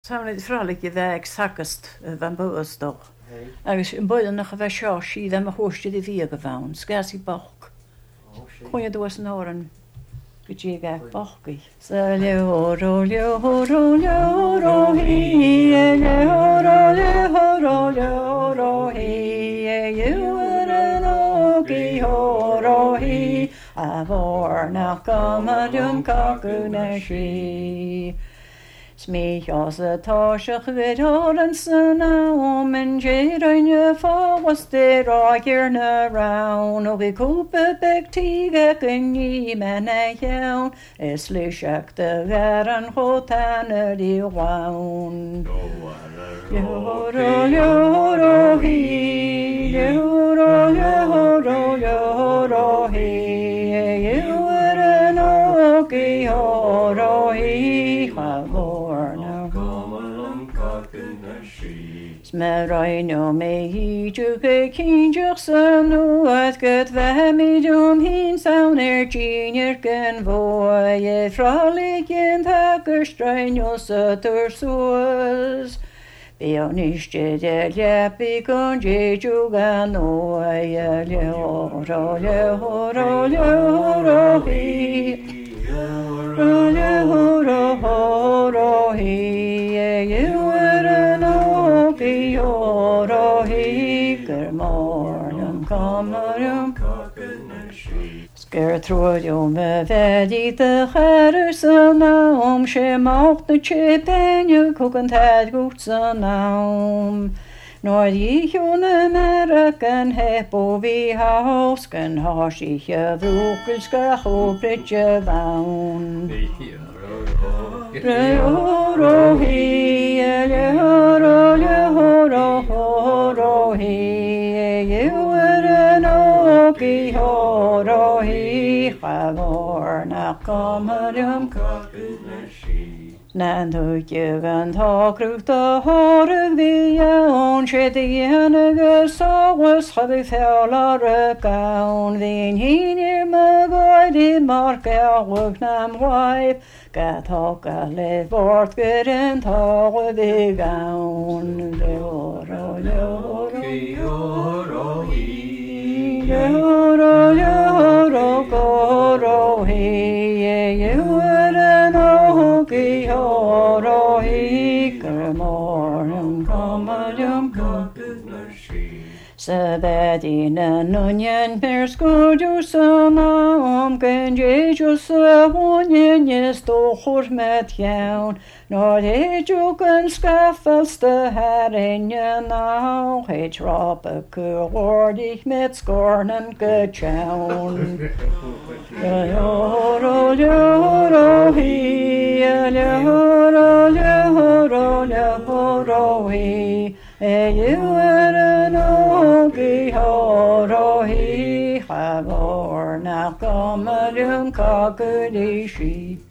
Tána frálaigh I bheith ag sagast bhean buas dó. Agus an buile nach a bheith seo siad am a thuirstead I bhí go bhain, sgas I bach. Chuine dúas an áran go dtí ga bachcaí. Sa leoró leoró leoró hí, leoró leoró leoró hí, leor an ógaí hóró hí, a bhór nach gamadum cacu na sí. Smích as a táiseach bhidóran san am an déiraine fáwas de rágir na rán ó bhí cúpa begtíige gní mena cheann is luiseach de bhear an chótána dí bháin. Leoró leoró hí, leoró leoró leoró hí, leor an ógaí hóró hí, Smerraino me híidir go cínteach san nuad go bheithimiidún hín saon Gínear gan bhóid frálaigh gin thagur strainneol sa tuairsuas. Bí an iste de lepi gon déidiú gan óid leoró leoró leoró hí. Leoró hí, leor an ógaí hóró hí, gur mórnam camarúm cacu na sí. Sgur trúidiú me bheidí de chaidir san nám, sé mácht na tseipéine cúg an taid gút san nám. Nor díhiún America an hepó bhí hás gan háisiche bhrúcail sca chóbridge bhain. Leoró hí, leoró leoró hóró hí, leor an ógaí hóró hí, chabhór nach camadum cacu na sí. Nan thuice an tágrúcht a thorah bhí ann sé dhéana agus sáhas chabh fearr a gabhain hín híinir me gáidí mar ceabhaigh nam ghaibh gatácha le bhórt gur an tága bhí gabhain. Leoró leoró hóró hí, leoró leoró góró hí, leor an ógaí hóró hí, gur mórnam camadum cacu na sí. Sa bheidí na nunian per scúidiú san nám gan déidiú sa bhaine dóchúir me teann, nó déidiú gan scafals de harinne ná, hé trápa cúhordich met scórnam go teann. Leoró leoró hí, leoró leoró leoró hí, leor an ógaí hóró hí, chabhór nach gamadum cacu na sí.